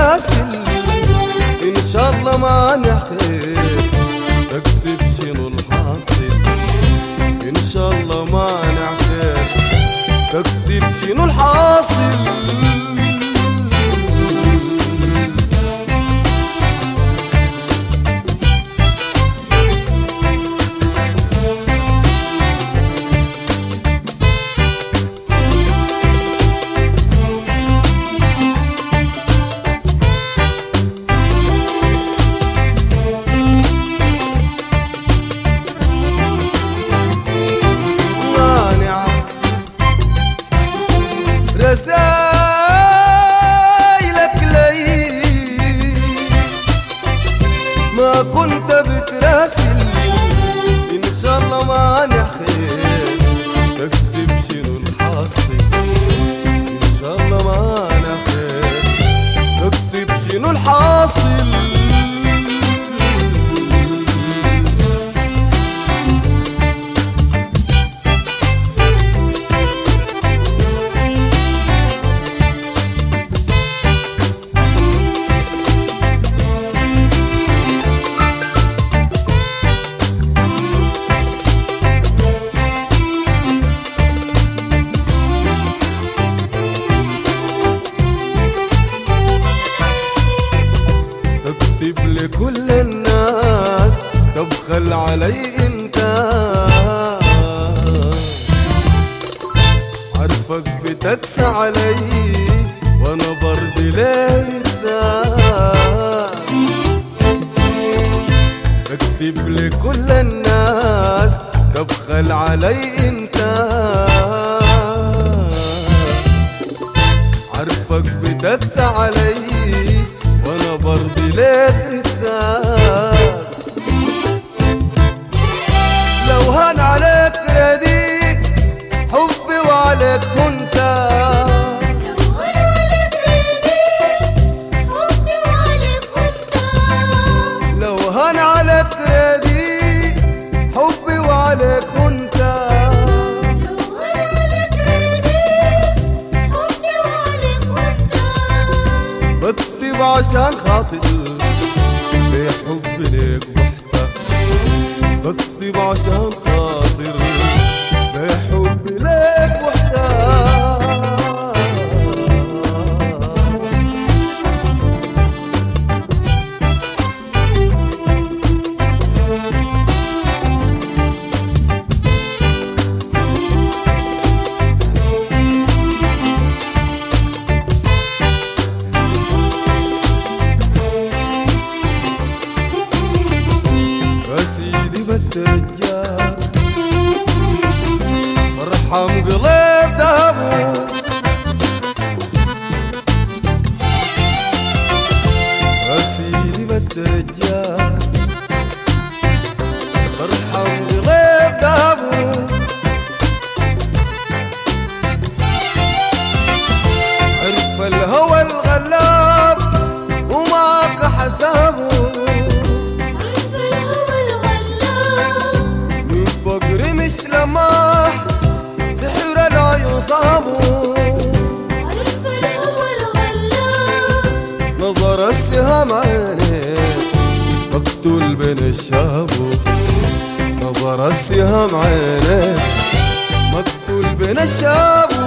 بتراسل إن شاء الله مانع خير تكتب شنو الحاصل إن شاء الله مانع خير تكتب شنو الحاصل رسايلك لي ما كنت بتراسل إن شاء الله مانع خير تكتب شنو الحاصل إن شاء الله مانع خير تكتب شنو الحاصل اكتب لكل الناس تبخل علي انت عارفك بتدفع علي وانا برضي ليه اكتب لكل الناس تبخل علي انت عارفك بتدفع علي وانا برضي ليك رزاق لو هان عليك رديء حبي وعليك كنت لو هان عليك رديء حبي وعليك كنت بكتب عشان خاطر بحب ليك وحدة بكتب عشان خاطر بحب ليك وحدة بترجاك ارحم قلب دابو سيدي بترجاك ارحم قلب دابو عرف الهوى الغلاب ومعك حسابه سحر لا يصابه عرف الهوى الغلاب نظر السهام عينيه مقتول بين الشابو نظر السهام عينيه مقتول بين الشابو